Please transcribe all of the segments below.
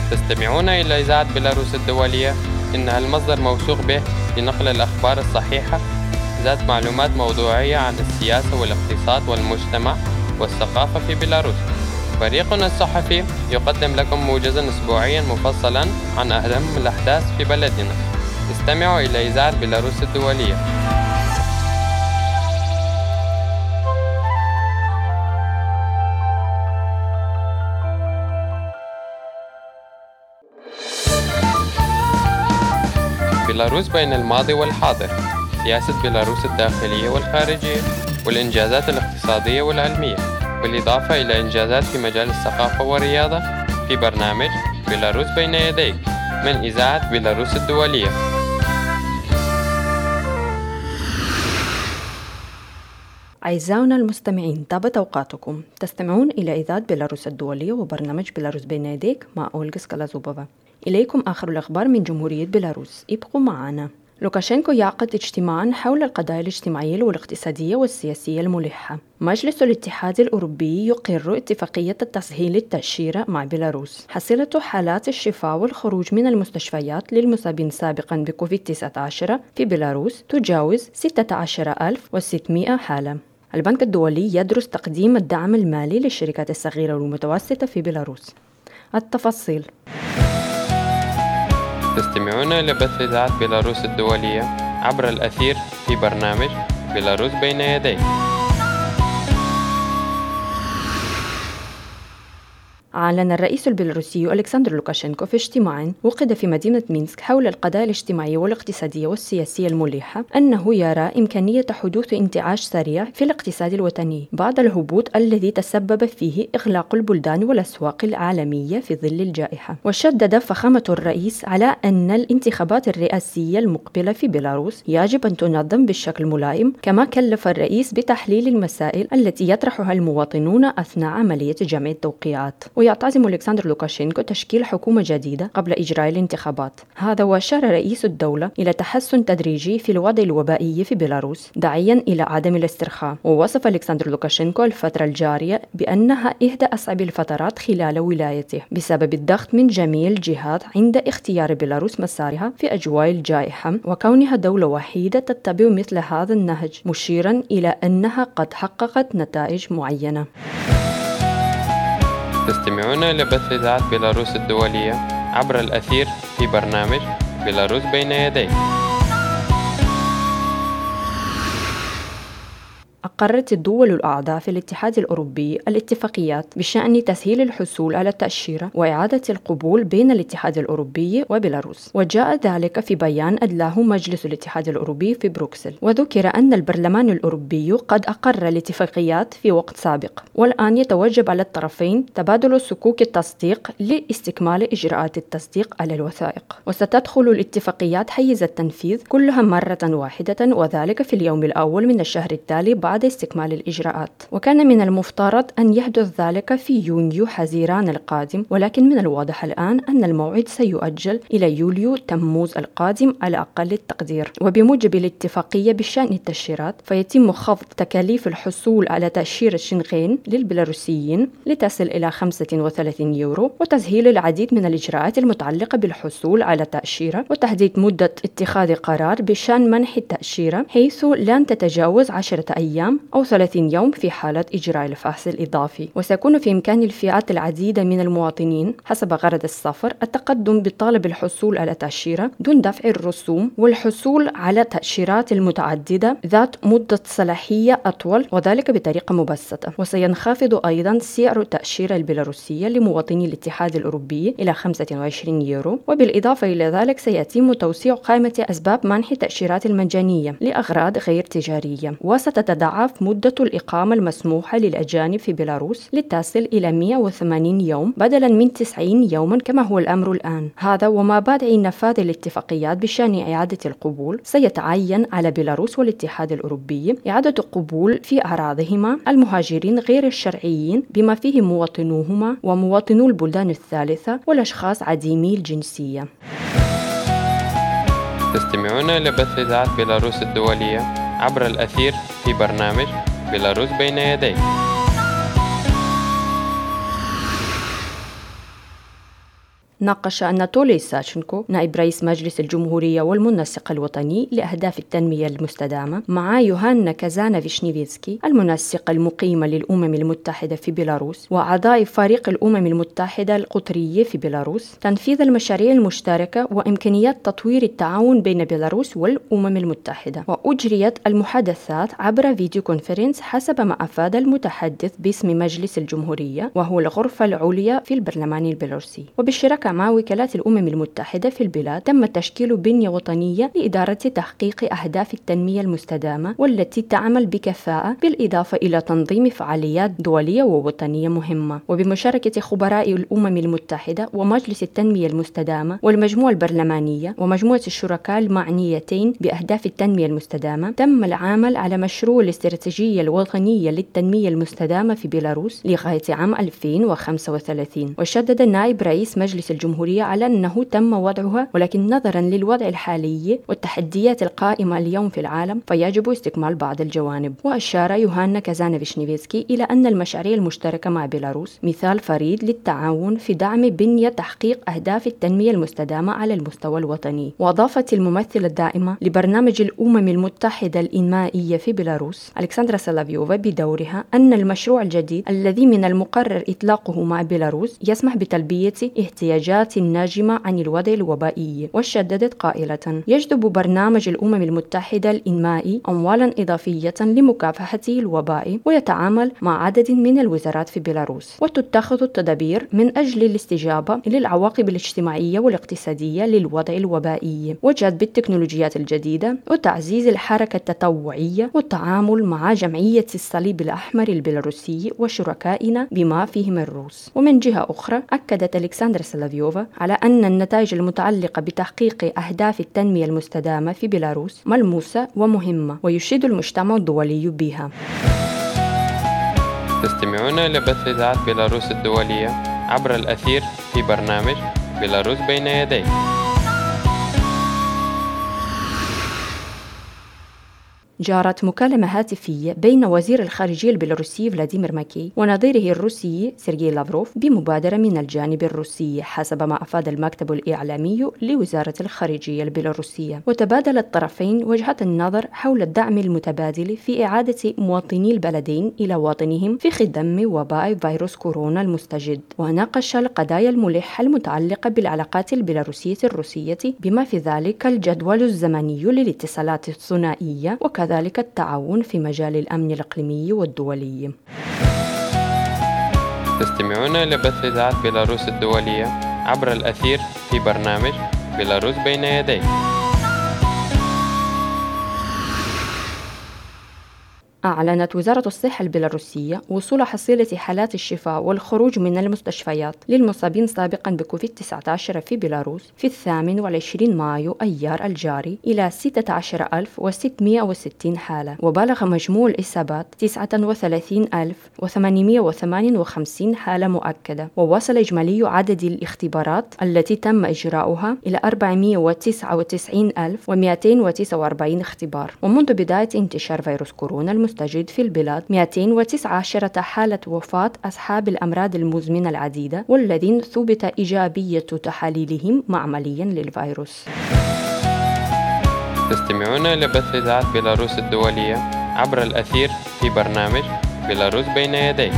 تستمعون إلى إذاعة بيلاروس الدولية، إنها المصدر موثوق به لنقل الأخبار الصحيحة ذات معلومات موضوعية عن السياسة والاقتصاد والمجتمع والثقافة في بيلاروس. فريقنا الصحفي يقدم لكم موجزا أسبوعيا مفصلا عن أهم الأحداث في بلدنا. استمعوا إلى إذاعة بيلاروس الدولية. بيلاروس بين الماضي والحاضر، سياسة بيلاروس الداخلية والخارجية، والإنجازات الاقتصادية والعلمية، بالإضافة إلى إنجازات في مجال الثقافة والرياضة، في برنامج بيلاروس بين يديك من إذاعة بيلاروس الدولية. أعزائنا المستمعين، طابت أوقاتكم. تستمعون إلى إذاعة بيلاروس الدولية وبرنامج بيلاروس بين يديك مع أولغا سكالازوبوفا. إليكم آخر الأخبار من جمهورية بيلاروس، ابقوا معنا. لوكاشينكو يعقد اجتماعا حول القضايا الاجتماعية والاقتصادية والسياسية الملحة. مجلس الاتحاد الأوروبي يقر اتفاقية تسهيل التأشيرة مع بيلاروس. حصيلة حالات الشفاء والخروج من المستشفيات للمصابين سابقا بكوفيد-19 في بيلاروس تجاوز 16,600 حالة. البنك الدولي يدرس تقديم الدعم المالي للشركات الصغيرة والمتوسطة في بيلاروس. التفاصيل. تستمعون إلى بث إذاعة بيلاروس الدولية عبر الأثير في برنامج بيلاروس بين يديك. أعلن الرئيس البيلاروسي ألكسندر لوكاشينكو في اجتماع وقد في مدينة مينسك حول القضايا الاجتماعية والاقتصادية والسياسية الملحة أنه يرى إمكانية حدوث انتعاش سريع في الاقتصاد الوطني بعد الهبوط الذي تسبب فيه إغلاق البلدان والأسواق العالمية في ظل الجائحة. وشدد فخامة الرئيس على أن الانتخابات الرئاسية المقبلة في بيلاروس يجب أن تنظم بشكل ملائم، كما كلف الرئيس بتحليل المسائل التي يطرحها المواطنون أثناء عملية جمع التوقيعات. ويعتزم ألكسندر لوكاشينكو تشكيل حكومة جديدة قبل إجراء الانتخابات. هذا وأشار رئيس الدولة إلى تحسن تدريجي في الوضع الوبائي في بيلاروس داعيا إلى عدم الاسترخاء. ووصف ألكسندر لوكاشينكو الفترة الجارية بأنها إحدى أصعب الفترات خلال ولايته بسبب الضغط من جميع الجهات عند اختيار بيلاروس مسارها في أجواء الجائحة وكونها دولة وحيدة تتبع مثل هذا النهج، مشيرا إلى أنها قد حققت نتائج معينة. تستمعون إلى بث إذاعة بيلاروس الدولية عبر الأثير في برنامج بيلاروس بين يديك. أقرت الدول الأعضاء في الاتحاد الأوروبي الاتفاقيات بشأن تسهيل الحصول على التأشيرة وإعادة القبول بين الاتحاد الأوروبي وبيلاروس، وجاء ذلك في بيان أدلاه مجلس الاتحاد الأوروبي في بروكسل. وذكر أن البرلمان الأوروبي قد أقر الاتفاقيات في وقت سابق، والآن يتوجب على الطرفين تبادل صكوك التصديق لاستكمال إجراءات التصديق على الوثائق. وستدخل الاتفاقيات حيز التنفيذ كلها مرة واحدة، وذلك في اليوم الأول من الشهر التالي بعد استكمال الإجراءات. وكان من المفترض أن يحدث ذلك في يونيو حزيران القادم، ولكن من الواضح الآن أن الموعد سيؤجل إلى يوليو تموز القادم على أقل التقدير. وبموجب الاتفاقية بشأن التأشيرات فيتم خفض تكاليف الحصول على تأشيرة شنغين للبيلاروسيين لتصل إلى 35 يورو، وتسهيل العديد من الإجراءات المتعلقة بالحصول على تأشيرة، وتحديد مدة اتخاذ قرار بشأن منح التأشيرة حيث لن تتجاوز 10 أيام أو 30 يوم في حالة إجراء الفحص الإضافي. وسيكون في إمكان الفئات العديدة من المواطنين حسب غرض السفر التقدم بطلب الحصول على تأشيرة دون دفع الرسوم، والحصول على تأشيرات المتعددة ذات مدة صلاحية أطول، وذلك بطريقة مبسطة. وسينخفض أيضا سعر التأشيرة البيلاروسية لمواطني الاتحاد الأوروبي إلى 25 يورو. وبالإضافة إلى ذلك سيتم توسيع قائمة أسباب منح التأشيرات المجانية لأغراض غير تجارية، وستتضاعف مدة الإقامة المسموحة للأجانب في بيلاروس لتصل إلى 180 يوم بدلا من 90 يوما كما هو الأمر الآن. هذا وما بعد نفاذ الاتفاقيات بشأن إعادة القبول سيتعين على بيلاروس والاتحاد الأوروبي إعادة قبول في أراضيهما المهاجرين غير الشرعيين بما فيه مواطنوهما ومواطنو البلدان الثالثة والأشخاص عديمي الجنسية. تستمعون إلى بث إذاعة بيلاروس الدولية عبر الأثير في برنامج بيلاروس بين يديك. ناقش أناتولي ساشنكو نائب رئيس مجلس الجمهورية والمنسق الوطني لأهداف التنمية المستدامة مع يوهانا كازانافيشنيفسكي المنسق المقيم للأمم المتحدة في بيلاروس وأعضاء فريق الأمم المتحدة القطرية في بيلاروس تنفيذ المشاريع المشتركة وإمكانيات تطوير التعاون بين بيلاروس والأمم المتحدة. وأجريت المحادثات عبر فيديو كونفرنس حسب ما أفاد المتحدث باسم مجلس الجمهورية وهو الغرفة العليا في البرلمان البيلاروسي. وبالشراكة مع وكالات الأمم المتحدة في البلاد تم تشكيل بنية وطنية لإدارة تحقيق أهداف التنمية المستدامة والتي تعمل بكفاءة بالإضافة إلى تنظيم فعاليات دولية ووطنية مهمة. وبمشاركة خبراء الأمم المتحدة ومجلس التنمية المستدامة والمجموعة البرلمانية ومجموعة الشركاء المعنيتين بأهداف التنمية المستدامة تم العمل على مشروع الاستراتيجية الوطنية للتنمية المستدامة في بيلاروس لغاية عام 2035. وشدد نائب رئيس مجلس الجمهورية على أنه تم وضعها، ولكن نظرا للوضع الحالي والتحديات القائمة اليوم في العالم فيجب استكمال بعض الجوانب. وأشار يوهانا كازانافيشنيفسكي إلى أن المشاريع المشتركة مع بيلاروس مثال فريد للتعاون في دعم بنية تحقيق أهداف التنمية المستدامة على المستوى الوطني. وأضافت الممثلة الدائمة لبرنامج الأمم المتحدة الإنمائية في بيلاروس ألكسندرا سلافيوفا بدورها أن المشروع الجديد الذي من المقرر إطلاقه مع بيلاروس يسمح بتلبية احتياجات الناجمة عن الوضع الوبائي. وشددت قائلة: يجذب برنامج الأمم المتحدة الإنمائي أموالا إضافية لمكافحة الوباء ويتعامل مع عدد من الوزارات في بيلاروس وتتخذ التدابير من أجل الاستجابة للعواقب الاجتماعية والاقتصادية للوضع الوبائي وجذب التكنولوجيات الجديدة وتعزيز الحركة التطوعية والتعامل مع جمعية الصليب الأحمر البيلاروسي وشركائنا بما فيهم الروس. ومن جهة أخرى أكدت ألكسندرا سلافيوفا على أن النتائج المتعلقة بتحقيق أهداف التنمية المستدامة في بيلاروس ملموسة ومهمة ويشيد المجتمع الدولي بها. تستمعون إلى بث إذاعة بيلاروس الدولية عبر الأثير في برنامج بيلاروس بين يديك. جارت مكالمة هاتفية بين وزير الخارجية البيلاروسي فلاديمير ماكي ونظيره الروسي سيرجي لافروف بمبادرة من الجانب الروسي حسب ما أفاد المكتب الإعلامي لوزارة الخارجية البيلاروسية. وتبادل الطرفين وجهة النظر حول الدعم المتبادل في إعادة مواطني البلدين إلى وطنهم في خضم وباء فيروس كورونا المستجد. وناقش القضايا الملحة المتعلقة بالعلاقات البيلاروسية الروسية بما في ذلك الجدول الزمني للاتصالات الثنائية وكذلك التعاون في مجال الأمن الإقليمي والدولي. تستمعون إلى بث إذاعة بيلاروس الدولية عبر الأثير في برنامج بيلاروس بين يديك. أعلنت وزارة الصحة البيلاروسية وصول حصيلة حالات الشفاء والخروج من المستشفيات للمصابين سابقا بكوفيد-19 في بيلاروس في 28 مايو أيار الجاري إلى 16660 حالة. وبلغ مجموع الإصابات 39858 حالة مؤكدة. ووصل إجمالي عدد الاختبارات التي تم إجراؤها إلى 499249 اختبار. ومنذ بداية انتشار فيروس كورونا المستجد في البلاد 219 حالة وفاة أصحاب الأمراض المزمنة العديدة والذين ثبت إيجابية تحاليلهم معمليا للفيروس. تستمعون إلى بث إذاعة بيلاروس الدولية عبر الأثير في برنامج بيلاروس بين يديك.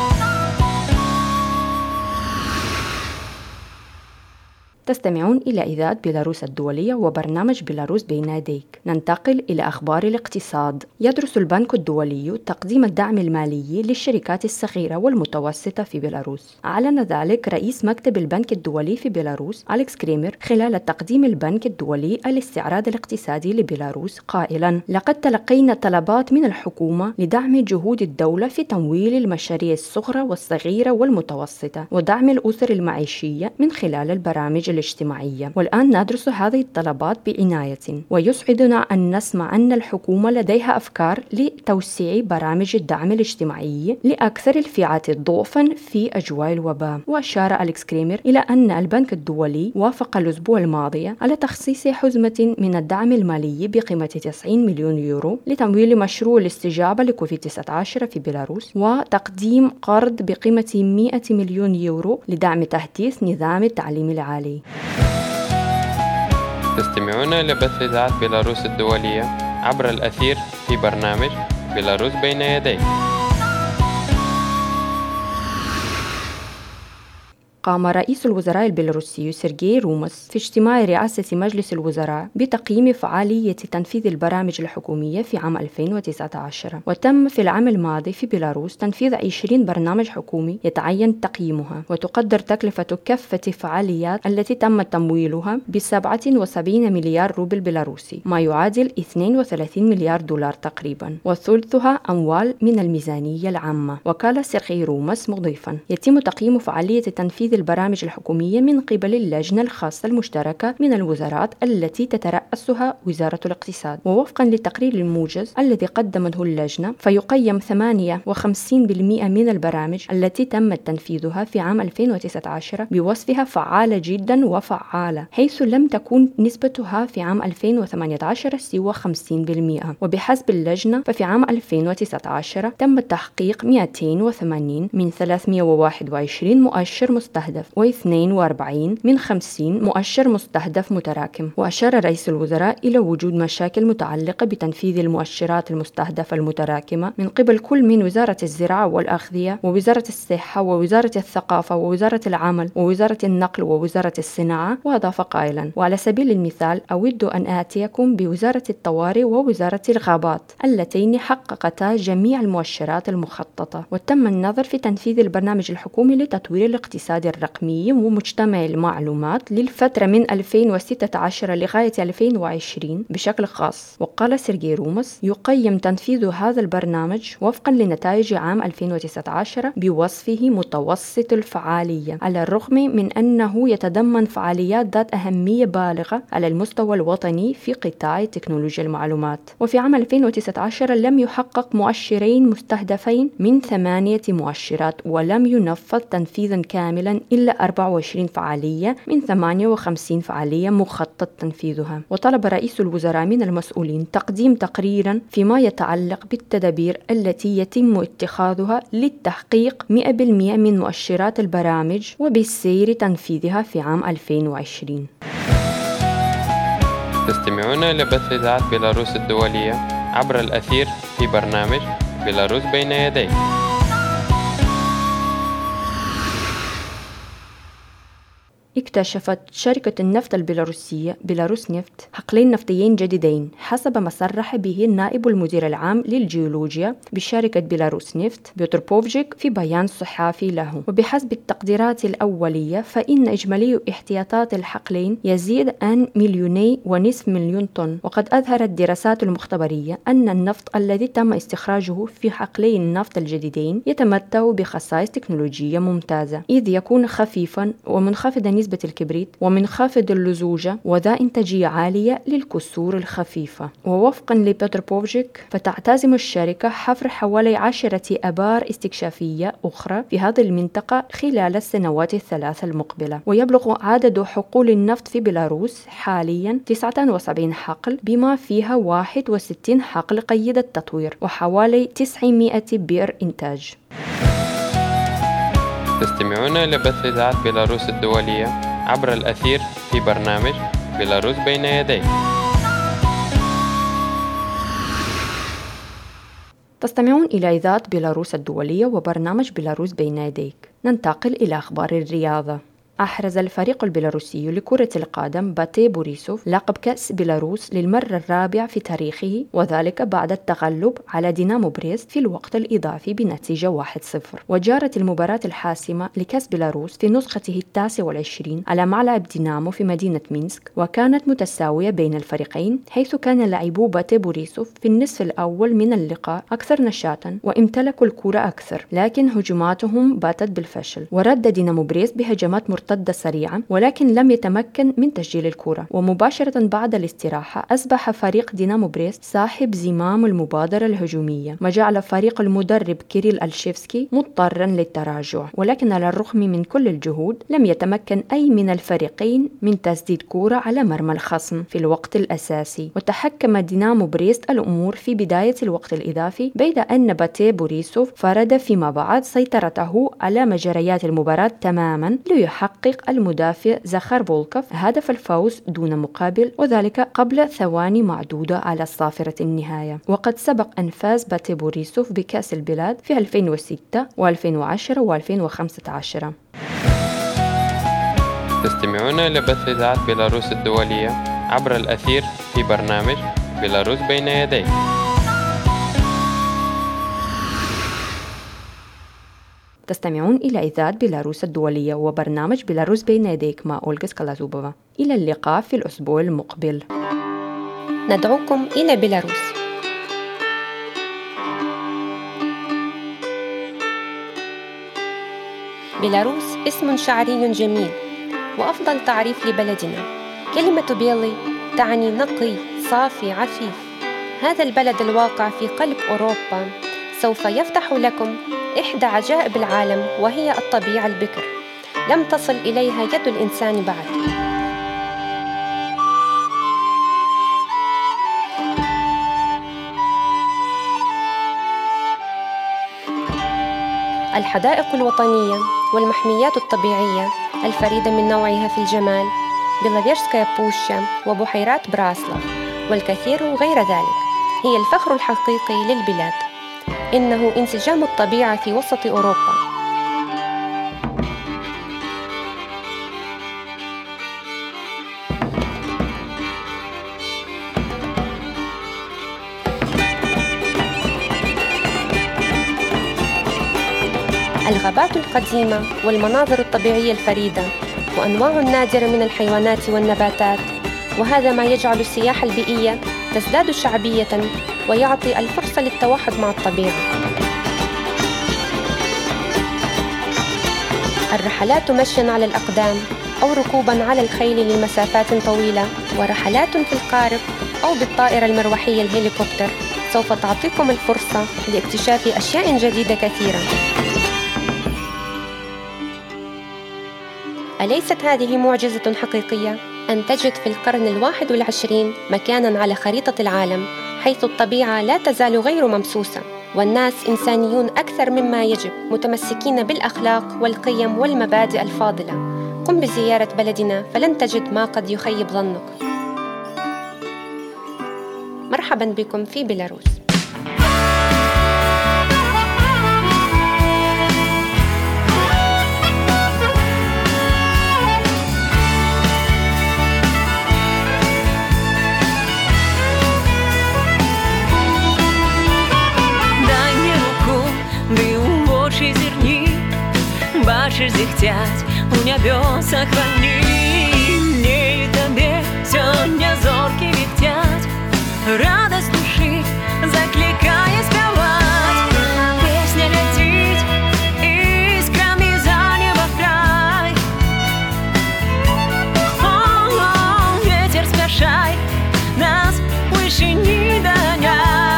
تستمعون إلى إذاعة بيلاروس الدولية وبرنامج بيلاروس بين يديك. ننتقل إلى أخبار الاقتصاد. يدرس البنك الدولي تقديم الدعم المالي للشركات الصغيرة والمتوسطة في بيلاروس. أعلن ذلك رئيس مكتب البنك الدولي في بيلاروس أليكس كريمر خلال تقديم البنك الدولي الاستعراض الاقتصادي لبيلاروس قائلا: لقد تلقينا طلبات من الحكومة لدعم جهود الدولة في تمويل المشاريع الصغرى والصغيرة والمتوسطة ودعم الأسر المعيشية من خلال البرامج الاجتماعية، والآن ندرس هذه الطلبات بعناية. ويسعدنا أن نسمع أن الحكومة لديها أفكار لتوسيع برامج الدعم الاجتماعي لأكثر الفئات ضعفا في أجواء الوباء. وأشار أليكس كريمر إلى أن البنك الدولي وافق الأسبوع الماضي على تخصيص حزمة من الدعم المالي بقيمة 90 مليون يورو لتمويل مشروع الاستجابة لكوفيد-19 في بيلاروس، وتقديم قرض بقيمة 100 مليون يورو لدعم تحديث نظام التعليم العالي. تستمعون إلى بث إذاعة بيلاروس الدولية عبر الأثير في برنامج بيلاروس بين يديك. قام رئيس الوزراء البيلاروسي سيرجي رومس في اجتماع رئاسة مجلس الوزراء بتقييم فعالية تنفيذ البرامج الحكومية في عام 2019. وتم في العام الماضي في بيلاروس تنفيذ 20 برنامج حكومي يتعين تقييمها، وتقدر تكلفة كافة الفعاليات التي تم تمويلها ب77 مليار روبل بيلاروسي، ما يعادل 32 مليار دولار تقريبا، وثلثها أموال من الميزانية العامة. وقال سيرجي رومس مضيفا: يتم تقييم فعالية تنفيذ البرامج الحكومية من قبل اللجنة الخاصة المشتركة من الوزارات التي تترأسها وزارة الاقتصاد. ووفقا للتقرير الموجز الذي قدمته اللجنة، فيقيم 58% من البرامج التي تم تنفيذها في عام 2019 بوصفها فعالة جدا وفعالة، حيث لم تكن نسبتها في عام 2018 سوى 50%. وبحسب اللجنة ففي عام 2019 تم تحقيق 280 من 321 مؤشر مستهدف و42 من 50 مؤشر مستهدف متراكم. وأشار رئيس الوزراء إلى وجود مشاكل متعلقة بتنفيذ المؤشرات المستهدفة المتراكمة من قبل كل من وزارة الزراعة والأغذية ووزارة الصحة ووزارة الثقافة ووزارة العمل ووزارة النقل ووزارة الصناعة. وأضاف قائلا: وعلى سبيل المثال أود أن آتيكم بوزارة الطوارئ ووزارة الغابات اللتين حققتا جميع المؤشرات المخططة. وتم النظر في تنفيذ البرنامج الحكومي لتطوير الاقتصاد الرقمي ومجتمع المعلومات للفترة من 2016 لغاية 2020 بشكل خاص. وقال سيرجي رومس: يقيم تنفيذ هذا البرنامج وفقا لنتائج عام 2019 بوصفه متوسط الفعالية، على الرغم من أنه يتضمن فعاليات ذات أهمية بالغة على المستوى الوطني في قطاع تكنولوجيا المعلومات. وفي عام 2019 لم يحقق مؤشرين مستهدفين من 8 مؤشرات، ولم ينفذ تنفيذا كاملا إلا 24 فعالية من 58 فعالية مخطط تنفيذها. وطلب رئيس الوزراء من المسؤولين تقديم تقريرا فيما يتعلق بالتدابير التي يتم اتخاذها للتحقيق 100% من مؤشرات البرامج وبالسير تنفيذها في عام 2020. تستمعون إلى بث إذاعة بيلاروس الدولية عبر الأثير في برنامج بيلاروس بين يديك. اكتشفت شركة النفط البيلاروسية بيلاروس نفط حقلين نفطيين جديدين، حسب ما صرح به النائب المدير العام للجيولوجيا بشركة بيلاروس نفط بيوتر بوفجيك في بيان صحافي له. وبحسب التقديرات الأولية فإن إجمالي احتياطات الحقلين يزيد عن 2.5 مليون طن. وقد أظهرت الدراسات المختبرية أن النفط الذي تم استخراجه في حقلي النفط الجديدين يتمتع بخصائص تكنولوجية ممتازة، إذ يكون خفيفا ومنخفض نسبة الكبريت ومنخفض اللزوجة وذا إنتاجية عالية للكسور الخفيفة. ووفقا لبيتر بوفجيك فتعتزم الشركة حفر حوالي 10 آبار استكشافية أخرى في هذه المنطقة خلال السنوات الثلاث المقبلة. ويبلغ عدد حقول النفط في بيلاروس حاليا 79 حقل، بما فيها 61 حقل قيد التطوير وحوالي 900 بئر إنتاج. تستمعون إلى بث إذاعة بيلاروس الدولية عبر الأثير في برنامج بيلاروس بين يديك. تستمعون إلى إذاعة بيلاروس الدولية وبرنامج بيلاروس بين يديك. ننتقل إلى أخبار الرياضة. أحرز الفريق البيلاروسي لكرة القدم باتي بوريسوف لقب كأس بيلاروس للمرة الرابعة في تاريخه، وذلك بعد التغلب على دينامو بريست في الوقت الإضافي بنتيجة 1-0. وجارت المباراة الحاسمة لكأس بيلاروس في نسخته 29 على ملعب دينامو في مدينة مينسك، وكانت متساوية بين الفريقين، حيث كان لاعبو باتي بوريسوف في النصف الأول من اللقاء أكثر نشاطا وامتلكوا الكرة أكثر، لكن هجماتهم باتت بالفشل. ورد دينامو بريست بهجمات مرتدة مرتدة سريعا، ولكن لم يتمكن من تسجيل الكرة. ومباشرة بعد الاستراحة أصبح فريق دينامو بريست صاحب زمام المبادرة الهجومية، ما جعل فريق المدرب كيريل ألشيفسكي مضطرا للتراجع. ولكن على الرغم من كل الجهود لم يتمكن أي من الفريقين من تسديد كرة على مرمى الخصم في الوقت الأساسي، وتحكم دينامو بريست الأمور في بداية الوقت الإضافي، بيد أن باتي بوريسوف فرض فيما بعد سيطرته على مجريات المباراة تماما ليحقق المدافع زخار فولكوف هدف الفوز دون مقابل، وذلك قبل ثواني معدودة على صافرة النهاية. وقد سبق أن فاز باتي بوريسوف بكأس البلاد في 2006 و2010 و2015. تستمعون إلى بث إذاعة بيلاروس الدولية عبر الأثير في برنامج بيلاروس بين يديك. تستمعون إلى إذاعة بيلاروس الدولية وبرنامج بيلاروس بين يديك مع أولغا سكالازوبوفا. إلى اللقاء في الأسبوع المقبل. ندعوكم إلى بيلاروس. بيلاروس اسم شعري جميل وأفضل تعريف لبلدنا. كلمة بيلي تعني نقي، صافي، عفيف. هذا البلد الواقع في قلب أوروبا سوف يفتح لكم إحدى عجائب العالم، وهي الطبيعة البكر، لم تصل إليها يد الإنسان بعد. الحدائق الوطنية والمحميات الطبيعية الفريدة من نوعها في الجمال، بيلاويرسكايا بوشا وبحيرات براسلاف والكثير غير ذلك، هي الفخر الحقيقي للبلاد. إنه انسجام الطبيعة في وسط أوروبا. الغابات القديمة والمناظر الطبيعية الفريدة وأنواع نادرة من الحيوانات والنباتات، وهذا ما يجعل السياحة البيئية تزداد شعبية ويعطي الفرصة للتوحد مع الطبيعة. الرحلات مشياً على الأقدام أو ركوباً على الخيل لمسافات طويلة، ورحلات في القارب أو بالطائرة المروحية الهليكوبتر سوف تعطيكم الفرصة لاكتشاف أشياء جديدة كثيرة. أليست هذه معجزة حقيقية؟ أن تجد في القرن 21 مكاناً على خريطة العالم حيث الطبيعة لا تزال غير ممسوسة، والناس إنسانيون أكثر مما يجب، متمسكين بالأخلاق والقيم والمبادئ الفاضلة. قم بزيارة بلدنا فلن تجد ما قد يخيب ظنك. مرحباً بكم في بيلاروس. Баши зихтять у небеса храни. Мне и тебе сегодня зорки летят, радость души закликая спевать. Песня летит искрами за небо в край. О, ветер смешай, нас выше не догоняй.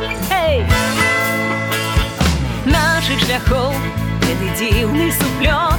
Шляхов, это дивный суплет.